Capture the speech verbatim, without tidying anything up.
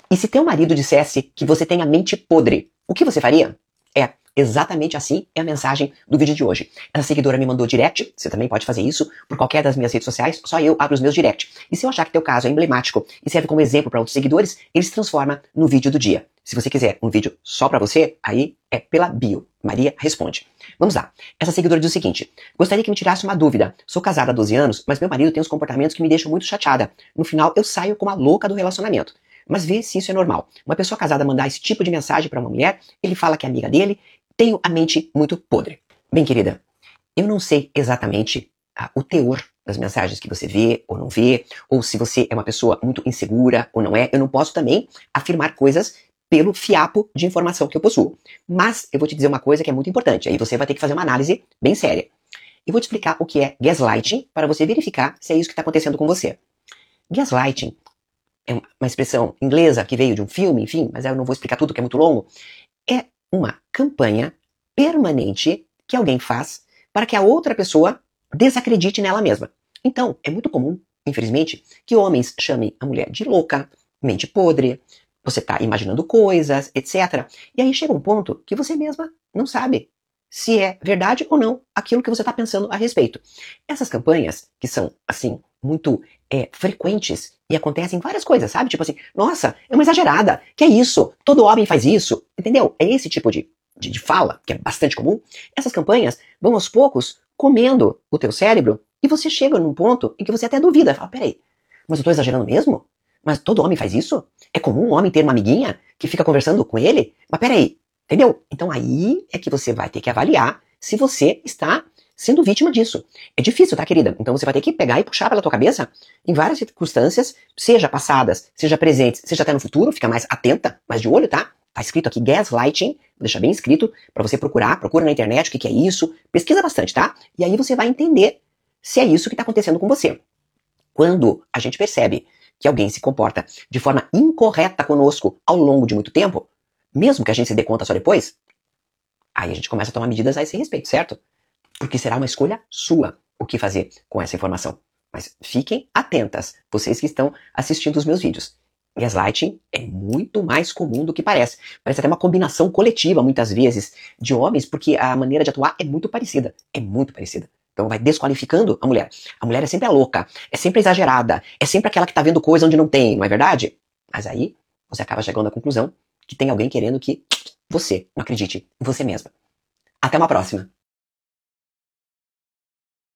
E se teu marido dissesse que você tem a mente podre, o que você faria? É, exatamente assim é a mensagem do vídeo de hoje. Essa seguidora me mandou direct, você também pode fazer isso por qualquer das minhas redes sociais, só eu abro os meus direct. E se eu achar que teu caso é emblemático e serve como exemplo para outros seguidores, ele se transforma no vídeo do dia. Se você quiser um vídeo só pra você, aí é pela bio. Maria responde. Vamos lá. Essa seguidora diz o seguinte: gostaria que me tirasse uma dúvida. Sou casada há doze anos, mas meu marido tem uns comportamentos que me deixam muito chateada. No final, eu saio como a louca do relacionamento. Mas vê se isso é normal. Uma pessoa casada mandar esse tipo de mensagem pra uma mulher, ele fala que é amiga dele, tenho a mente muito podre. Bem, querida, eu não sei exatamente ah, o teor das mensagens que você vê ou não vê, ou se você é uma pessoa muito insegura ou não é. Eu não posso também afirmar coisas pelo fiapo de informação que eu possuo. Mas eu vou te dizer uma coisa que é muito importante. Aí você vai ter que fazer uma análise bem séria. Eu vou te explicar o que é gaslighting para você verificar se é isso que está acontecendo com você. Gaslighting é uma expressão inglesa que veio de um filme, enfim, mas eu não vou explicar tudo que é muito longo. É uma campanha permanente que alguém faz para que a outra pessoa desacredite nela mesma. Então, é muito comum, infelizmente, que homens chamem a mulher de louca, mente podre, você está imaginando coisas, etcétera. E aí chega um ponto que você mesma não sabe se é verdade ou não aquilo que você está pensando a respeito. Essas campanhas, que são, assim, muito é, frequentes e acontecem várias coisas, sabe? Tipo assim, nossa, é uma exagerada, que é isso? Todo homem faz isso, entendeu? É esse tipo de, de, de fala, que é bastante comum. Essas campanhas vão aos poucos comendo o teu cérebro e você chega num ponto em que você até duvida, fala, peraí, mas eu tô exagerando mesmo? Mas todo homem faz isso? É comum um homem ter uma amiguinha que fica conversando com ele? Mas peraí, entendeu? Então aí é que você vai ter que avaliar se você está sendo vítima disso. É difícil, tá, querida? Então você vai ter que pegar e puxar pela tua cabeça em várias circunstâncias, seja passadas, seja presentes, seja até no futuro, fica mais atenta, mais de olho, tá? Tá escrito aqui gaslighting, vou deixar bem escrito para você procurar, procura na internet o que, que é isso, pesquisa bastante, tá? E aí você vai entender se é isso que está acontecendo com você. Quando a gente percebe que alguém se comporta de forma incorreta conosco ao longo de muito tempo, mesmo que a gente se dê conta só depois, aí a gente começa a tomar medidas a esse respeito, certo? Porque será uma escolha sua o que fazer com essa informação. Mas fiquem atentas, vocês que estão assistindo os meus vídeos. Gaslighting é muito mais comum do que parece. Parece até uma combinação coletiva, muitas vezes, de homens, porque a maneira de atuar é muito parecida. É muito parecida. Então vai desqualificando a mulher. A mulher é sempre a louca, é sempre a exagerada, é sempre aquela que tá vendo coisa onde não tem, não é verdade? Mas aí você acaba chegando à conclusão que tem alguém querendo que você não acredite em você mesma. Até uma próxima!